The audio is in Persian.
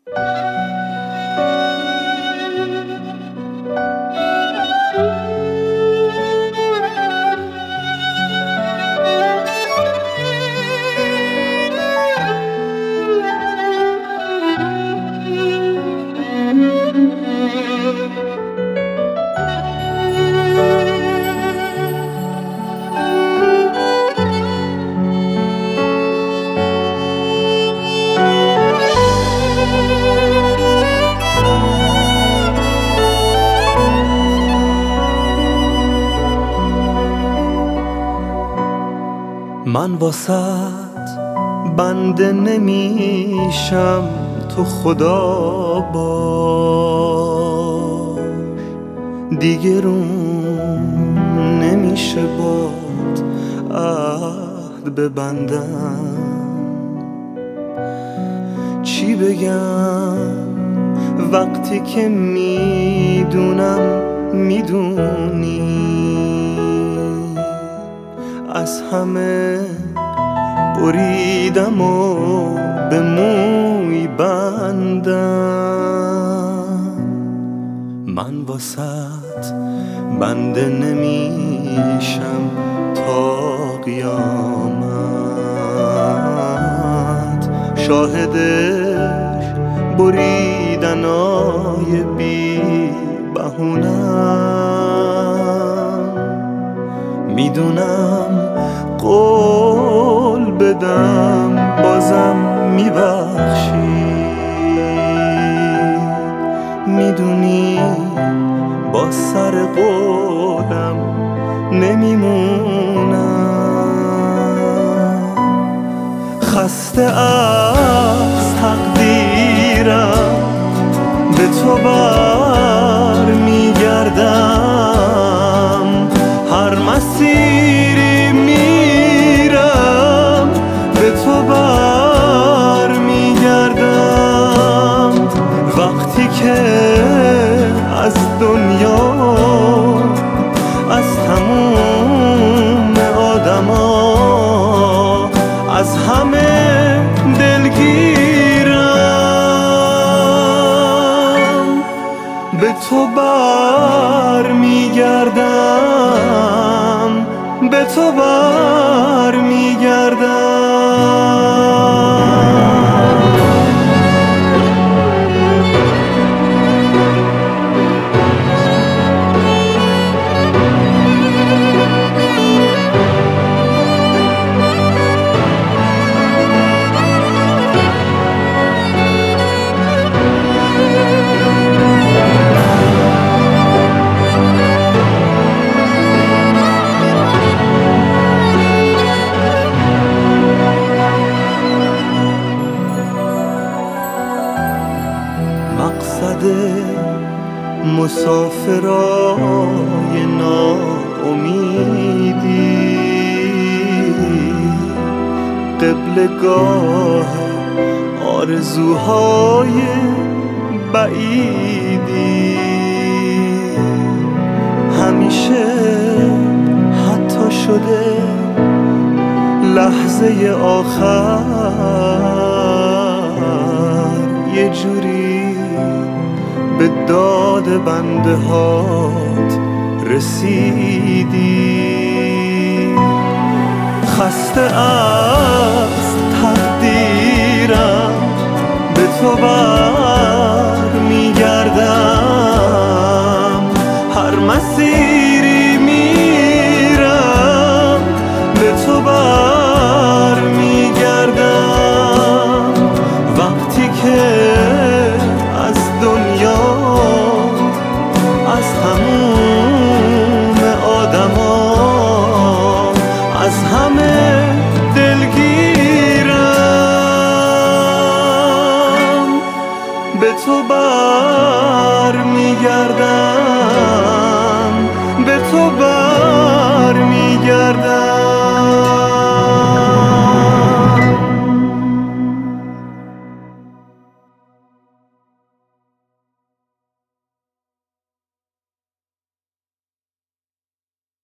من واسط بنده نمیشم، تو خدا باش. دیگه روم نمیشه باد عهد ببندم. چی بگم وقتی که میدونی از همه بریدم و به موی بندم. من واسط بنده نمیشم تا قیامت، شاهدش بریدنای بی بهونم. میدونم قول بدم بازم میبخشی، میدونی با سر قولم نمیمونم. خسته از تقدیرم به تو بر میگردم، هر مسیری میرم به تو بر میگردم. وقتی که از دنیا، از تموم آدما، از همه دلگیرم، به تو بر میگردم، به تو بر میگردم. مقصد مسافرای ناامیدی، قبلگاه آرزوهای بعیدی. همیشه حتی شده لحظه آخر یه جوری به داد بنده هات رسیدی. خسته از تقدیرم به تو بر میگردم، هر مسیری میرم به تو بر میگردم. وقتی که از دنیا، از تموم آدما، از همه دلگیرم، به تو بر میگردم، به تو بر